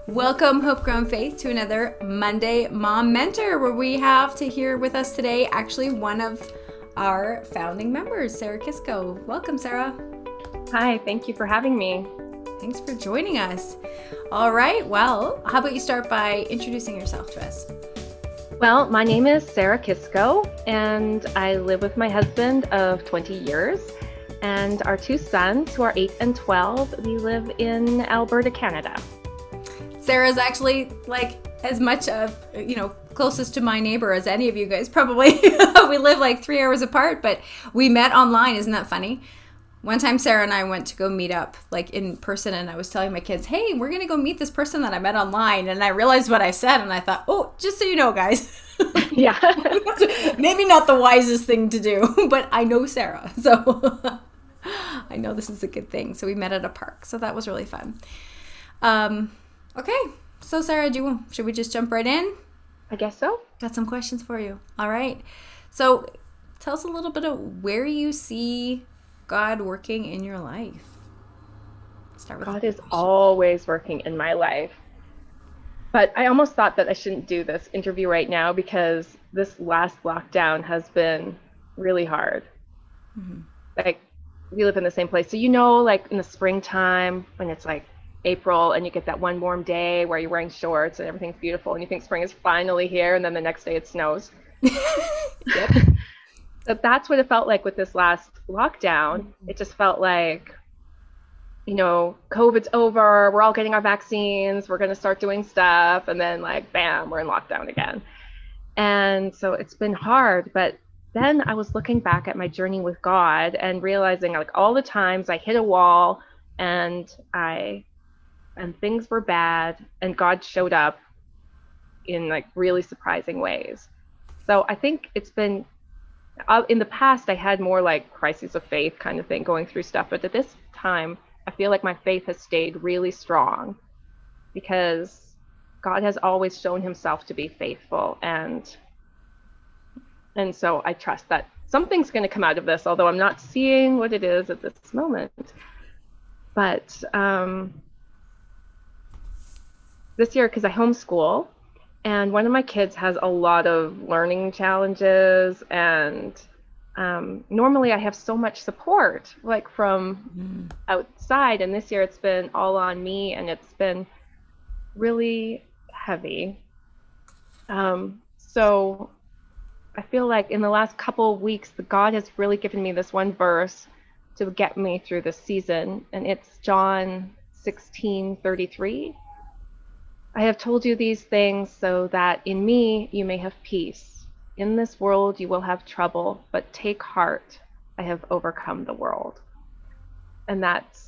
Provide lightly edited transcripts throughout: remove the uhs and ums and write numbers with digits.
Welcome, Hope Grown Faith, to another Monday Mom Mentor, where we have to hear with us today actually one of our founding members, Sarah Kisco. Welcome, Sarah. Hi, thank you for having me. Thanks for joining us. All right, well, how about you start by introducing yourself to us? Well, my name is Sarah Kisco, and I live with my husband of 20 years, and our two sons, who are 8 and 12. We live in Alberta, Canada. Sarah's actually like as much of, closest to my neighbor as any of you guys probably. We live like 3 hours apart, but we met online. Isn't that funny? One time Sarah and I went to go meet up like in person, and I was telling my kids, hey, we're going to go meet this person that I met online. And I realized what I said, and I thought, oh, just so you know, guys. Yeah. Maybe not the wisest thing to do, but I know Sarah. So I know this is a good thing. So we met at a park. So that was really fun. Okay, so Sarah, should we just jump right in? I guess so. Got some questions for you. All right. So tell us a little bit of where you see God working in your life. Start with God is always working in my life. But I almost thought that I shouldn't do this interview right now because this last lockdown has been really hard. Mm-hmm. Like, we live in the same place. So, like in the springtime when it's like April and you get that one warm day where you're wearing shorts and everything's beautiful and you think spring is finally here, and then the next day it snows. Yep. But that's what it felt like with this last lockdown. It just felt like, COVID's over, we're all getting our vaccines, we're going to start doing stuff, and then like, bam, we're in lockdown again. And so it's been hard. But then I was looking back at my journey with God and realizing like all the times I hit a wall and things were bad, and God showed up in like really surprising ways. So I think it's been, in the past, I had more like crises of faith kind of thing, going through stuff. But at this time, I feel like my faith has stayed really strong because God has always shown himself to be faithful. And so I trust that something's going to come out of this, although I'm not seeing what it is at this moment. But this year, because I homeschool, and one of my kids has a lot of learning challenges, and normally I have so much support like from outside, and this year it's been all on me, and it's been really heavy. So I feel like in the last couple of weeks, God has really given me this one verse to get me through this season, and it's John 16:33. I have told you these things so that in me you may have peace. In this world you will have trouble, but take heart, I have overcome the world. And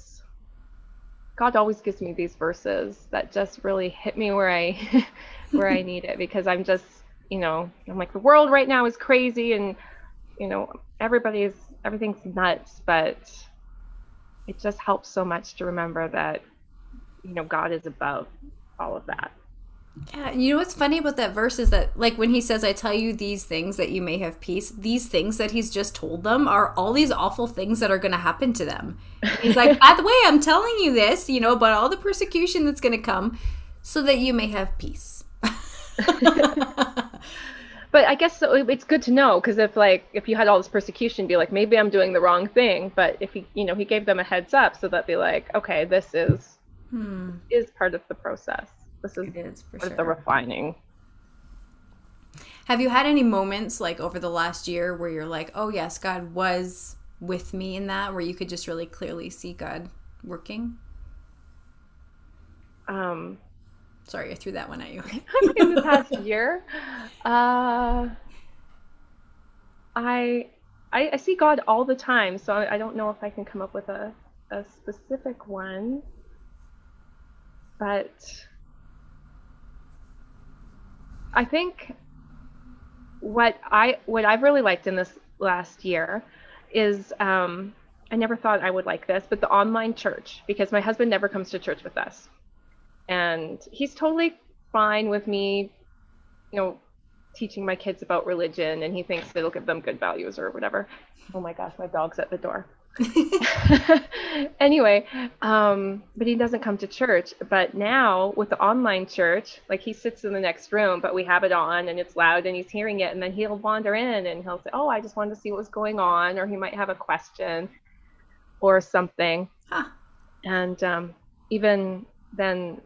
God always gives me these verses that just really hit me where I need it, because I'm just, I'm like, the world right now is crazy, and everything's nuts, but it just helps so much to remember that God is above all of that. Yeah, you know what's funny about that verse is that, like, when he says, I tell you these things that you may have peace, these things that he's just told them are all these awful things that are going to happen to them. He's like, by the way, I'm telling you this, about all the persecution that's going to come so that you may have peace. But I guess it's good to know, because if you had all this persecution, be like, maybe I'm doing the wrong thing. But if he gave them a heads up, so that be like, okay, this is part of the process. This is part of the refining. Have you had any moments like over the last year where you're like, oh yes, God was with me in that, where you could just really clearly see God working? Sorry, I threw that one at you. In the past year, I see God all the time, so I don't know if I can come up with a specific one. But I think what I've really liked in this last year is, I never thought I would like this, but the online church, because my husband never comes to church with us. And he's totally fine with me, teaching my kids about religion, and he thinks it'll give them good values or whatever. Oh my gosh, my dog's at the door. Anyway, but he doesn't come to church. But now with the online church, like he sits in the next room, but we have it on and it's loud and he's hearing it. And then he'll wander in and he'll say, "Oh, I just wanted to see what was going on," or he might have a question or something. Huh. And even then,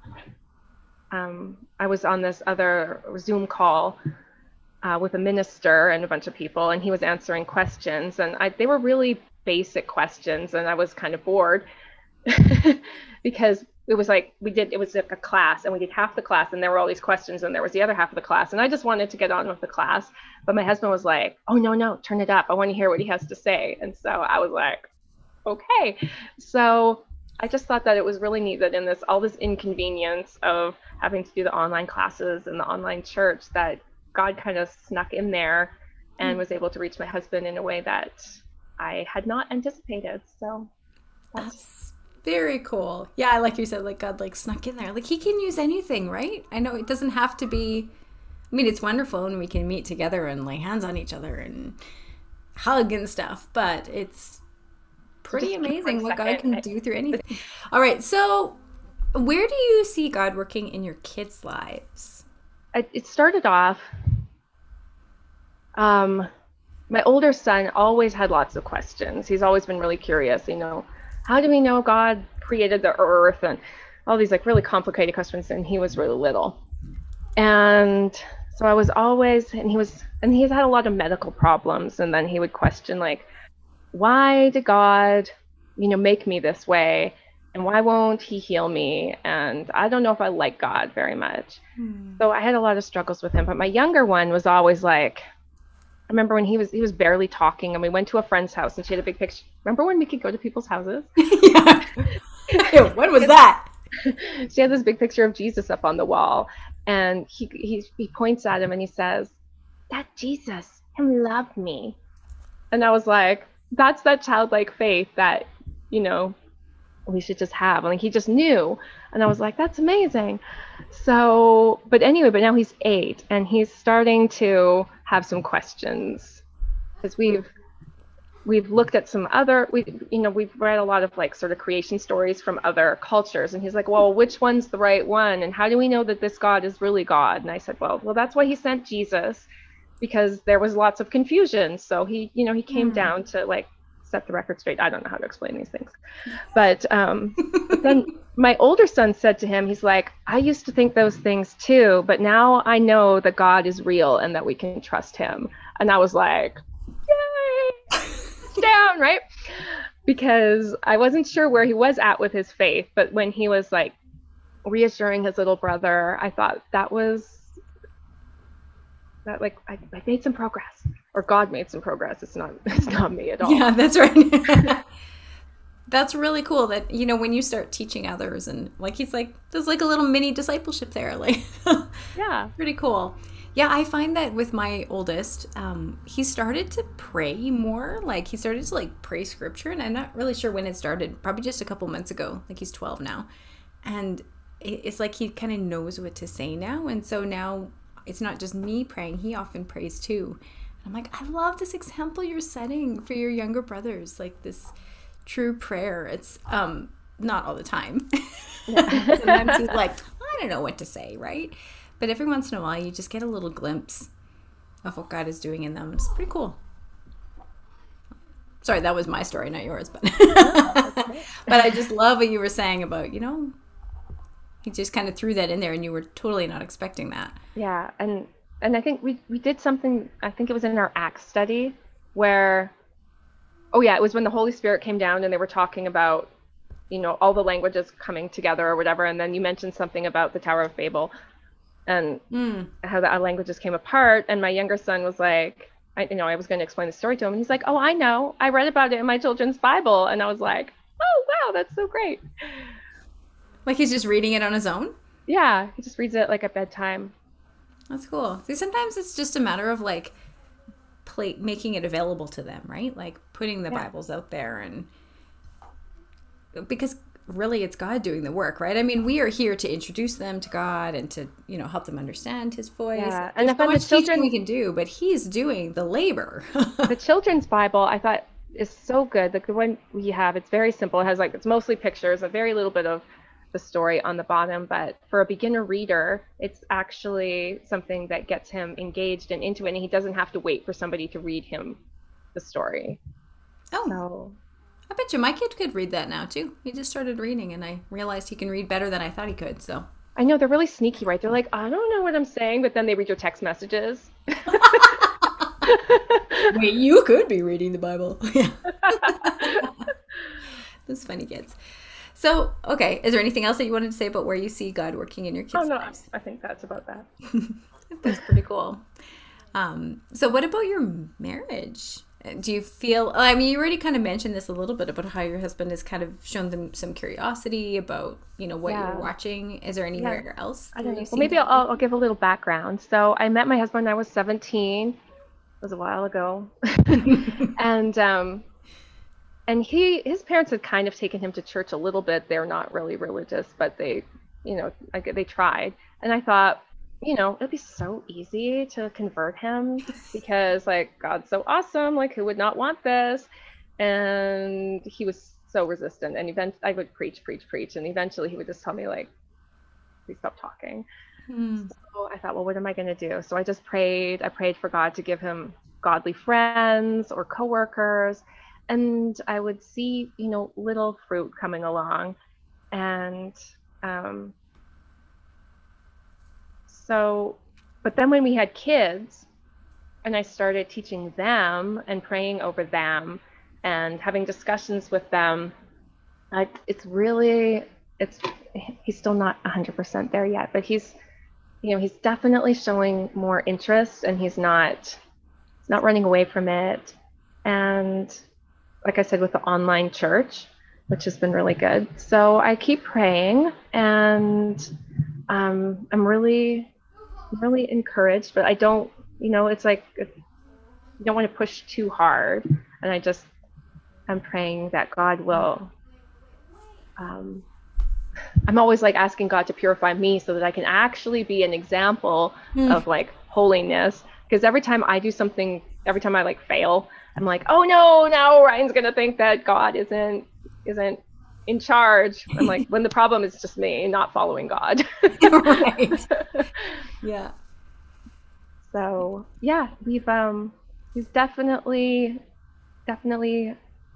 I was on this other Zoom call with a minister and a bunch of people, and he was answering questions, and they were really basic questions, and I was kind of bored because it was like it was like a class, and we did half the class, and there were all these questions, and there was the other half of the class, and I just wanted to get on with the class, but my husband was like, "Oh, no, turn it up. I want to hear what he has to say." And so I was like, okay. So I just thought that it was really neat that in all this inconvenience of having to do the online classes and the online church, that God kind of snuck in there and was able to reach my husband in a way that I had not anticipated. So that's very cool. Yeah, like you said, like God like snuck in there. Like he can use anything, right? I know it doesn't have to be, I mean, it's wonderful when we can meet together and lay hands on each other and hug and stuff, but it's pretty amazing what God can do through anything. All right, so where do you see God working in your kids' lives? It started off, my older son always had lots of questions. He's always been really curious, how do we know God created the earth, and all these like really complicated questions, and he was really little. And so I was always, and he's had a lot of medical problems, and then he would question like, why did God, make me this way? And why won't he heal me? And I don't know if I like God very much. So I had a lot of struggles with him. But my younger one was always like, I remember when he was barely talking, and we went to a friend's house, and she had a big picture. Remember when we could go to people's houses? Yeah. When was that? She had this big picture of Jesus up on the wall, and he points at him and he says, "That Jesus, him loved me." And I was like, that's that childlike faith that, we should just have. Like he just knew. And I was like, that's amazing. So, but now he's 8 and he's starting to have some questions, because we've looked at some other, we've read a lot of like sort of creation stories from other cultures. And he's like, well, which one's the right one? And how do we know that this God is really God? And I said, well, that's why he sent Jesus, because there was lots of confusion. So he came down to like set the record straight. I don't know how to explain these things. But then my older son said to him, he's like, I used to think those things too, but now I know that God is real and that we can trust him. And I was like, yay, down, right? Because I wasn't sure where he was at with his faith. But when he was like reassuring his little brother, I thought that like I made some progress, or God made some progress. It's not me at all. Yeah, that's right. That's really cool that, when you start teaching others, and like he's like, there's like a little mini discipleship there. Like, yeah, pretty cool. Yeah, I find that with my oldest, he started to pray more. Like he started to like pray scripture, and I'm not really sure when it started, probably just a couple months ago. Like he's 12 now. And it's like he kind of knows what to say now. And so now it's not just me praying, he often prays too. And I'm like, I love this example you're setting for your younger brothers, like this true prayer. It's not all the time. Sometimes he's like, I don't know what to say, right? But every once in a while you just get a little glimpse of what God is doing in them. It's pretty cool. Sorry, that was my story, not yours, but but I just love what you were saying about, he just kind of threw that in there, and you were totally not expecting that. Yeah, and I think we did something, I think it was in our Acts study, where, it was when the Holy Spirit came down and they were talking about, all the languages coming together or whatever, and then you mentioned something about the Tower of Babel and how the languages came apart, and my younger son was like, I was going to explain the story to him, and he's like, oh, I know, I read about it in my children's Bible. And I was like, oh, wow, that's so great. Like he's just reading it on his own? Yeah, he just reads it like at bedtime. That's cool. See, sometimes it's just a matter of like making it available to them, right? Like putting the Bibles out there, and because really it's God doing the work, right? I mean, we are here to introduce them to God and to, help them understand his voice. Yeah. There's And so much teaching we can do, but he's doing the labor. The children's Bible, I thought is so good. The one we have, it's very simple. It has like, it's mostly pictures, a very little bit of the story on the bottom, but for a beginner reader, it's actually something that gets him engaged and into it, and he doesn't have to wait for somebody to read him the story. Oh, So I bet you my kid could read that now too. He just started reading, and I realized he can read better than I thought he could. So, I know they're really sneaky, right? They're like, I don't know what I'm saying, but then they read your text messages. wait, you could be reading the Bible. Yeah, those funny kids. So, okay, is there anything else that you wanted to say about where you see God working in your Oh kids' no, lives? I think that's about that. That's pretty cool. So what about your marriage? Do you feel, I mean, you already kind of mentioned this a little bit about how your husband has kind of shown them some curiosity about, what Yeah. you're watching. Is there Yeah. anywhere else I where don't know. you Well, seem maybe to? I'll give a little background. So I met my husband when I was 17. It was a while ago. And his parents had kind of taken him to church a little bit. They're not really religious, but they tried. And I thought, it'd be so easy to convert him because like God's so awesome, like who would not want this? And he was so resistant. And eventually I would preach, and eventually he would just tell me like, please stop talking. Hmm. So I thought, well, what am I going to do? So I just prayed. I prayed for God to give him godly friends or coworkers, and I would see, little fruit coming along. And um, so, but then when we had kids, and I started teaching them and praying over them and having discussions with them, it's really, it's he's still not 100% there yet, but he's definitely showing more interest, and he's not running away from it. And like I said, with the online church, which has been really good. So I keep praying, and I'm really encouraged, but I don't, it's like you don't want to push too hard. And I'm praying that God will, um, I'm always like asking God to purify me so that I can actually be an example Hmm. of like holiness. Because every time I do something, every time I like fail, I'm like, oh no, now Ryan's gonna think that God isn't in charge. I'm like, when the problem is just me not following God. Right. Yeah. So yeah, he's definitely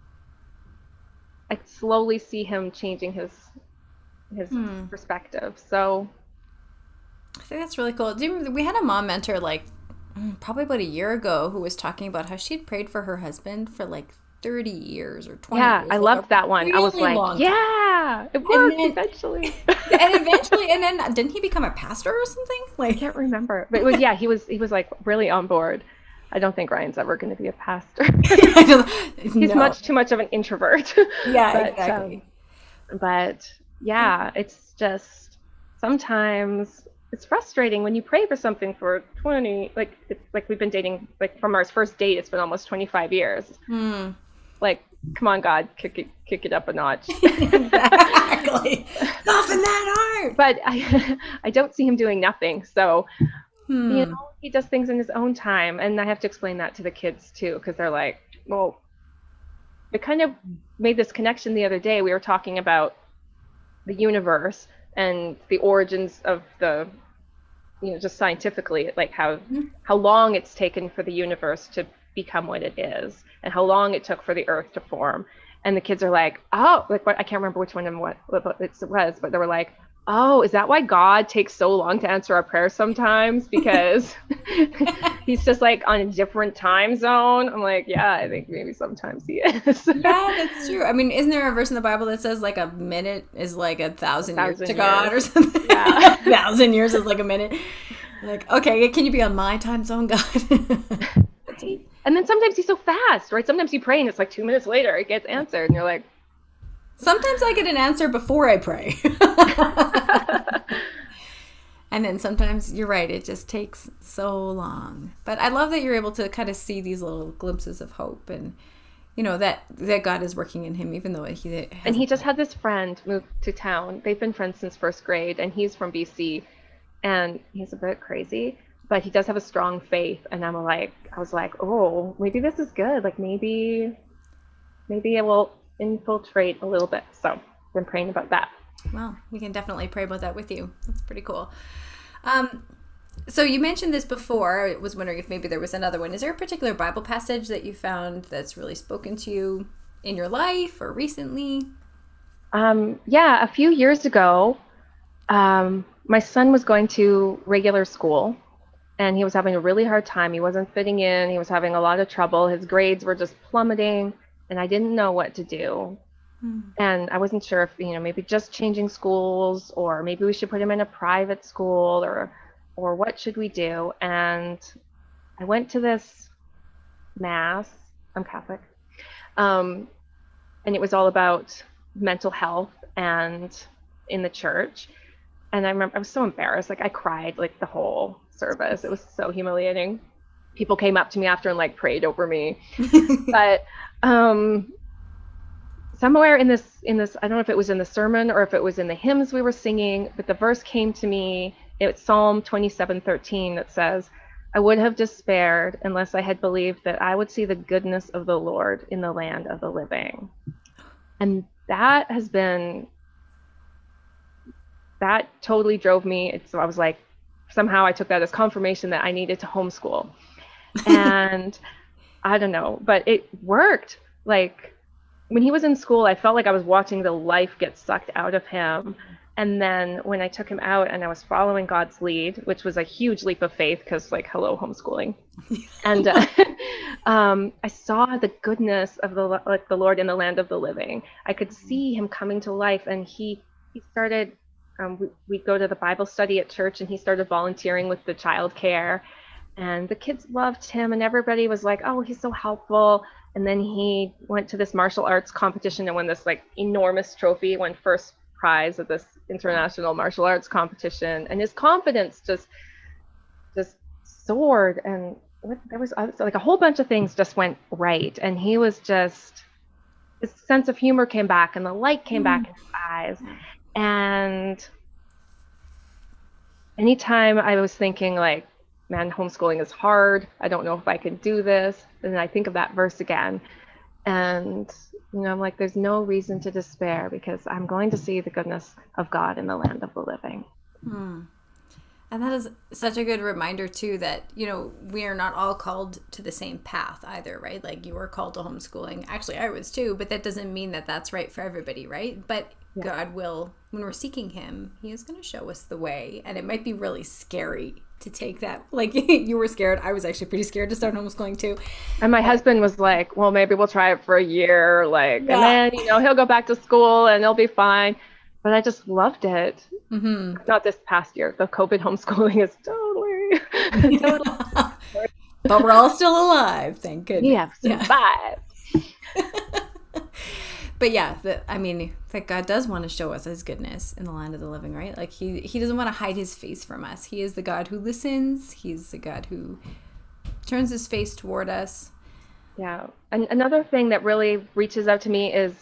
I slowly see him changing his Hmm. perspective. So I think that's really cool. We had a mom mentor like probably about a year ago who was talking about how she'd prayed for her husband for like 30 years or 20 yeah, years, I like a loved that one. I was really like, long time. yeah, it And worked then eventually. and then didn't he become a pastor or something? I Like can't remember, but it was yeah, he was like really on board. I don't think Ryan's ever going to be a pastor. He's no. much too much of an introvert. Yeah, but exactly. but yeah, it's just sometimes it's frustrating when you pray for something for 20, like it's like we've been dating like from our first date, it's been almost 25 years. Hmm. Like, come on, God, kick it up a notch. Exactly. Nothing that hard. But I don't see him doing nothing. So, Hmm. he does things in his own time. And I have to explain that to the kids too, because they're like, well, it kind of made this connection the other day. We were talking about the universe and the origins of the, just scientifically, like how long it's taken for the universe to become what it is, and how long it took for the Earth to form. And the kids are like, oh, like what? I can't remember which one of them what it was, but they were like, oh, is that why God takes so long to answer our prayers sometimes? Because he's just like on a different time zone. I'm like, yeah, I think maybe sometimes he is. Yeah, that's true. I mean, isn't there a verse in the Bible that says like a minute is like a thousand years to 1,000 God or years. something? Yeah. 1,000 years is like a minute. Like, okay, can you be on my time zone, God? Right. And then sometimes he's so fast, right? Sometimes you pray and it's like 2 minutes later it gets answered, and you're like, Sometimes I get an answer before I pray. And then sometimes you're right, it just takes so long. But I love that you're able to kind of see these little glimpses of hope and that God is working in him, even though he has. and he just had this friend move to town. They've been friends since first grade, and he's from BC, and he's a bit crazy, but he does have a strong faith. And I was like, oh, maybe this is good. Like maybe maybe it will infiltrate a little bit. So I've been praying about that. Well, we can definitely pray about that with you. That's pretty cool. Um, so you mentioned this before. I was wondering if maybe there was another one. Is there a particular Bible passage that you found that's really spoken to you in your life or recently? Yeah, a few years ago, my son was going to regular school and he was having a really hard time. He wasn't fitting in. He was having a lot of trouble. His grades were just plummeting, and I didn't know what to do. And I wasn't sure if, maybe just changing schools, or maybe we should put him in a private school, or what should we do? And I went to this mass. I'm Catholic. And it was all about mental health and in the church. And I remember I was so embarrassed. Like I cried like the whole service. It was so humiliating. People came up to me after and like prayed over me. But somewhere in this, I don't know if it was in the sermon or if it was in the hymns we were singing, but the verse came to me. It's Psalm 27:13 that says, I would have despaired unless I had believed that I would see the goodness of the Lord in the land of the living. And that totally drove me. So I was like, somehow I took that as confirmation that I needed to homeschool. And I don't know, but it worked. Like when he was in school, I felt like I was watching the life get sucked out of him. And then when I took him out and I was following God's lead, which was a huge leap of faith because like, hello, homeschooling. And I saw the goodness of the Lord in the land of the living. I could see him coming to life, and he started, we'd go to the Bible study at church, and he started volunteering with the child care, and the kids loved him, and everybody was like, oh, he's so helpful. And then he went to this martial arts competition and won this like enormous trophy, won first prize at this international martial arts competition, and his confidence just soared. And there was like a whole bunch of things just went right, and he was just, his sense of humor came back and the light came back in his eyes. And anytime I was thinking like, man, homeschooling is hard, I don't know if I can do this, and I think of that verse again, and I'm like, there's no reason to despair because I'm going to see the goodness of God in the land of the living. And that is such a good reminder too that, we are not all called to the same path either, right? Like you were called to homeschooling. Actually, I was too, but that doesn't mean that that's right for everybody, right? But yeah. God will, when we're seeking him, he is going to show us the way. And it might be really scary to take that. Like you were scared. I was actually pretty scared to start homeschooling too. And my husband was like, well, maybe we'll try it for a year. Like, yeah. And then, he'll go back to school and he'll be fine. But I just loved it. Mm-hmm. Not this past year. The COVID homeschooling is totally. But we're all still alive, thank goodness. We have survived. But yeah, that God does want to show us his goodness in the land of the living, right? Like he doesn't want to hide his face from us. He is the God who listens. He's the God who turns his face toward us. Yeah. And another thing that really reaches out to me is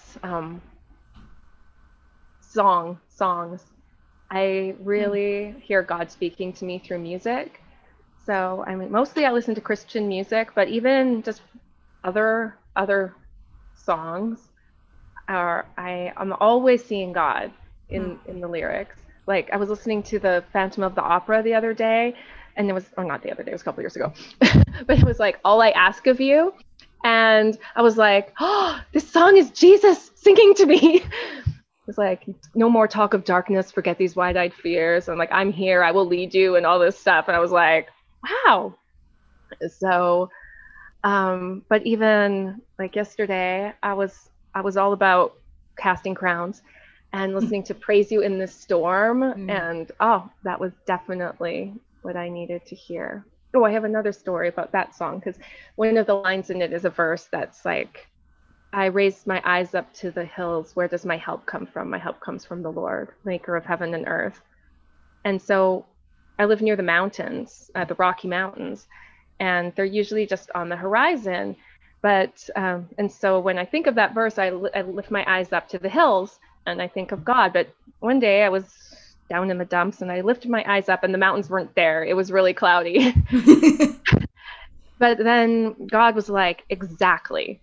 songs. I really hear God speaking to me through music. So mostly I listen to Christian music, but even just other songs I'm always seeing God in the lyrics. Like I was listening to the Phantom of the Opera the other day, and it was, or not the other day, it was a couple years ago, but it was like, all I ask of you. And I was like, oh, this song is Jesus singing to me. It's like, no more talk of darkness, forget these wide-eyed fears. And like, I'm here, I will lead you, and all this stuff. And I was like, wow. So, but even like yesterday, I was all about casting crowns and listening to Praise You in the Storm. And that was definitely what I needed to hear. Oh, I have another story about that song, because one of the lines in it is a verse that's like, I raised my eyes up to the hills. Where does my help come from? My help comes from the Lord, maker of heaven and earth. And so I live near the mountains, the Rocky Mountains, and they're usually just on the horizon. But, and so when I think of that verse, I lift my eyes up to the hills and I think of God. But one day I was down in the dumps and I lifted my eyes up and the mountains weren't there. It was really cloudy. But then God was like, exactly.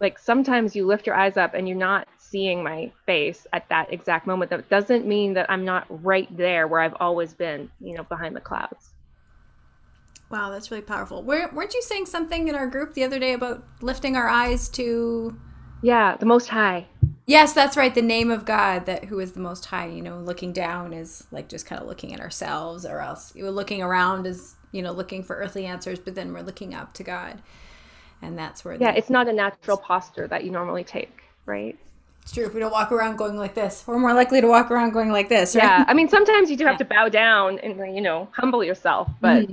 Like sometimes you lift your eyes up and you're not seeing my face at that exact moment. That doesn't mean that I'm not right there where I've always been, behind the clouds. Wow, that's really powerful. Weren't you saying something in our group the other day about lifting our eyes to... Yeah, the Most High. Yes, that's right. The name of God, that who is the Most High. Looking down is like just kind of looking at ourselves, or else looking around is, looking for earthly answers, but then we're looking up to God. And that's where... Yeah, it's not a natural posture that you normally take, right? It's true. If we don't walk around going like this, we're more likely to walk around going like this, right? Yeah, I mean, sometimes you do have to bow down and, humble yourself, but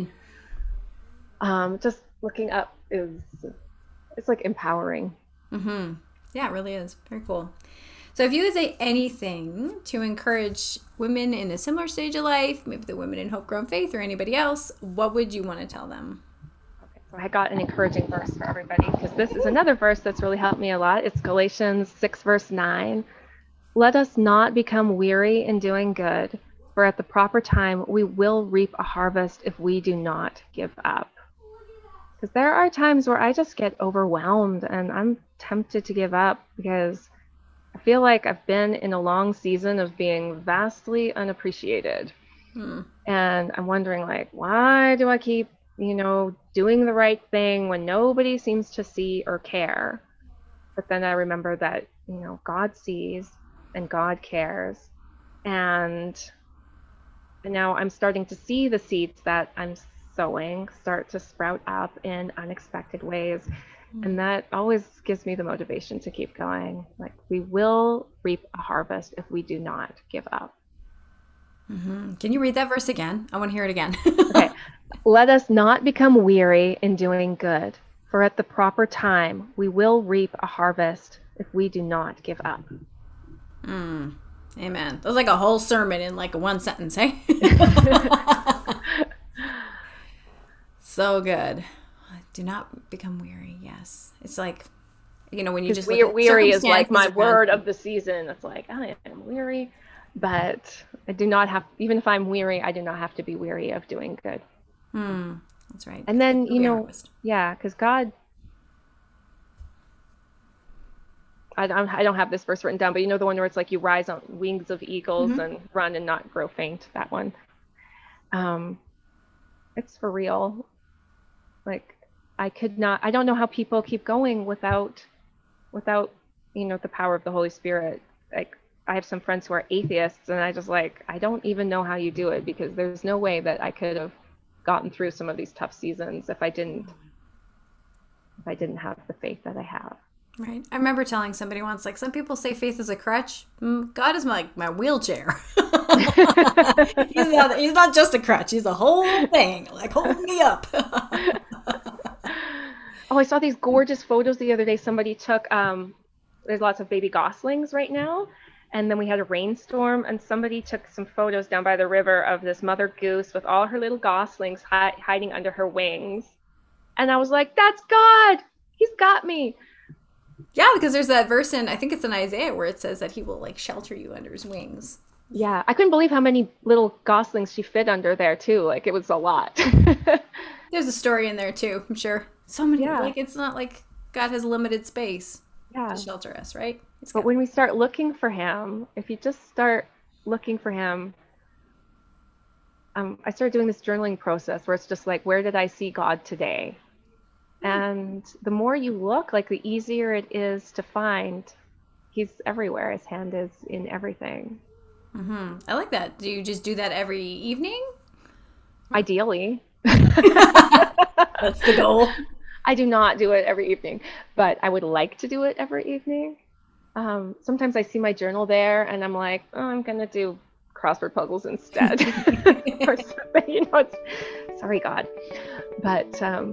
just looking up it's like empowering. Mm-hmm. Yeah, it really is. Very cool. So if you could say anything to encourage women in a similar stage of life, maybe the women in Hope Grown Faith or anybody else, what would you want to tell them? Okay, so I got an encouraging verse for everybody, because this is another verse that's really helped me a lot. It's Galatians 6, verse 9. Let us not become weary in doing good, for at the proper time we will reap a harvest if we do not give up. Because there are times where I just get overwhelmed and I'm tempted to give up, because I feel like I've been in a long season of being vastly unappreciated. And I'm wondering, like, why do I keep, doing the right thing when nobody seems to see or care? But then I remember that, God sees and God cares. And now I'm starting to see the seeds that I'm sowing start to sprout up in unexpected ways. And that always gives me the motivation to keep going. Like, we will reap a harvest if we do not give up. Mm-hmm. Can you read that verse again? I want to hear it again. Okay. Let us not become weary in doing good, for at the proper time we will reap a harvest if we do not give up. Amen. That was like a whole sermon in like one sentence, hey? So good. Do not become weary. Yes. It's like, when you just weary is like my word of the season. It's like, I am weary, but I do not have, even if I'm weary, I do not have to be weary of doing good. That's right. And then, because God, I don't have this verse written down, but the one where it's like you rise on wings of eagles and run and not grow faint, that one. It's for real. Like, I don't know how people keep going without, the power of the Holy Spirit. Like, I have some friends who are atheists, and I don't even know how you do it, because there's no way that I could have gotten through some of these tough seasons if I didn't have the faith that I have. Right. I remember telling somebody once, like, some people say faith is a crutch. God is my wheelchair. He's not just a crutch. He's a whole thing. Like, hold me up. Oh, I saw these gorgeous photos the other day. Somebody took, there's lots of baby goslings right now. And then we had a rainstorm, and somebody took some photos down by the river of this mother goose with all her little goslings hiding under her wings. And I was like, that's God. He's got me. Yeah, because there's that verse in, I think it's in Isaiah, where it says that he will like shelter you under his wings. Yeah, I couldn't believe how many little goslings she fit under there too. Like, it was a lot. There's a story in there too, I'm sure. So many, like, it's not like God has limited space to shelter us, right? But when we start looking for him, if you just start looking for him, I started doing this journaling process where it's just like, where did I see God today? And the more you look, like, the easier it is to find. He's everywhere. His hand is in everything. I like that. Do you just do that every evening? Ideally. That's the goal. I do not do it every evening, but I would like to do it every evening. Sometimes I see my journal there and I'm like, oh, I'm going to do crossword puzzles instead. Or something, sorry, God. But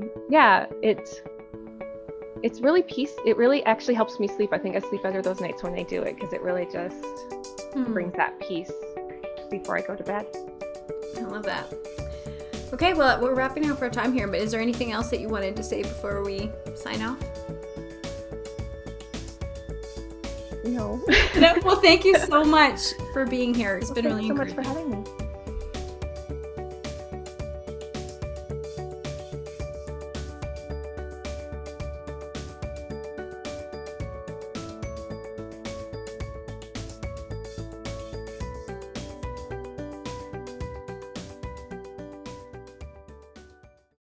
it's really peace. It really actually helps me sleep. I think I sleep better those nights when I do it, because it really just brings that peace before I go to bed. I love that. Okay, well, we're wrapping up our time here, but is there anything else that you wanted to say before we sign off? No. Well, thank you so much for being here. It's been really encouraging. Thanks so much for having me.